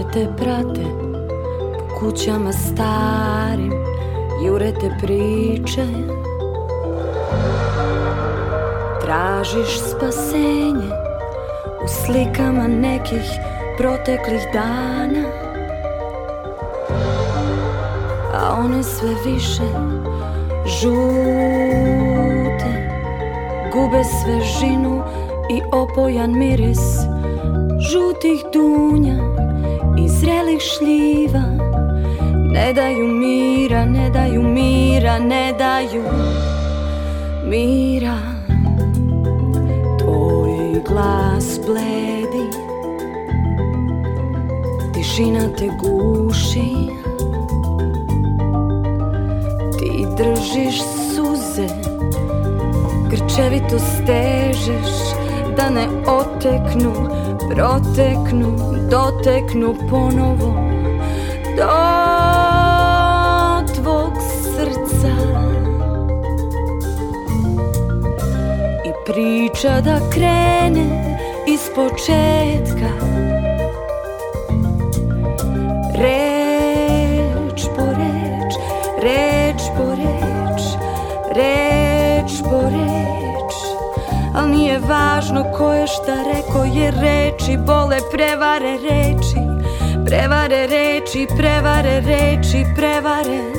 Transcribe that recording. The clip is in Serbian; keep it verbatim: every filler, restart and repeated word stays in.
te prate po kućama starim, jure te priče. Tražiš spasenje u slikama nekih proteklih dana, a one sve više žute, gube svežinu i opojan miris žutih dunja i zrelih šljiva. Ne daju mira, ne daju mira, ne daju mira. Tvoj glas bledi, tišina te guši, ti držiš suze, grčevito stežeš da ne oteknu, proteknu, doteknu ponovo do tvog srca. I priča da krene iz početka, reč po reč, reč po reč, reč po reč. Al nije važno ko je šta rekao, jer reči bole, prevare reči, prevare reči, prevare reči, prevare